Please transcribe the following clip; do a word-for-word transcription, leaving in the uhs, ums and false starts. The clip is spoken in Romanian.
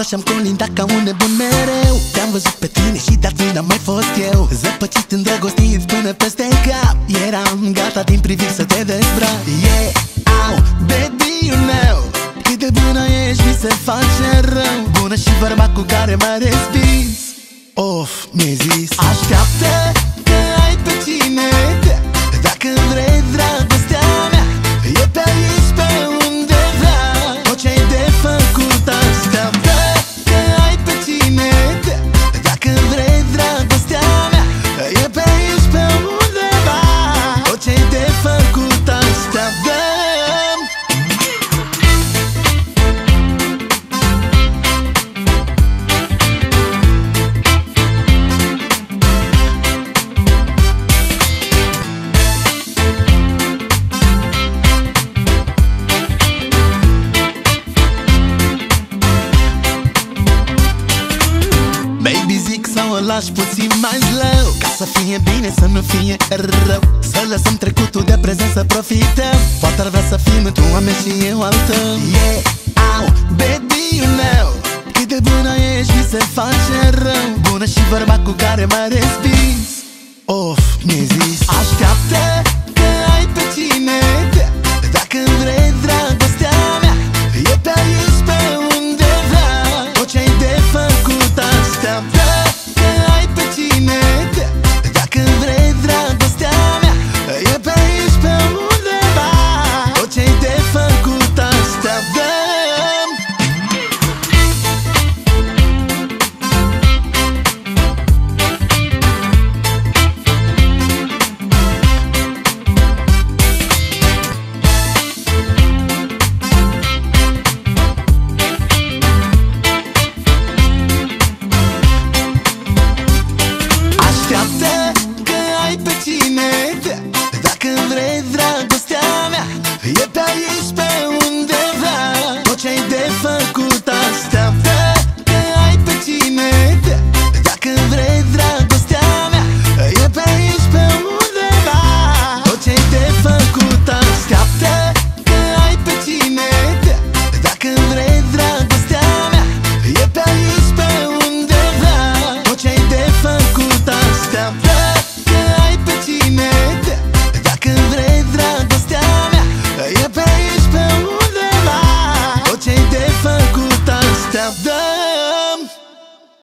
umblat și-am colindat ca un nebun mereu. Te-am văzut pe tine și de atunci n-am mai fost eu, zăpăcit îndrăgostit până peste cap. Eram gata din priviri să te dezbrac. Yeah, au, baby, you know cât de bună ești, mi se face rău. Bună și bărbat cu care m-a respins. Of, mi-ai zis așteaptă că ai pe cine. Dacă vrei dragostea mea, e pe aici pe undeva. Tot ce-ai de făcut așteaptă că ai pe cine. Dacă vrei dragostea mea, e pe aici pe undeva. Tot ce-ai de făcut așteaptă. Lași puțin mai slow, ca să fie bine, să nu fie rău. Să lăsăm trecutul de prezent, să profităm. Poate ar vrea să fim tu a mea și eu al tău. Yeah, au, baby, you know cât de bună ești, mi se face rău. Bună și bărbat cu care m-a respins. Of, mi-ai zis așteaptă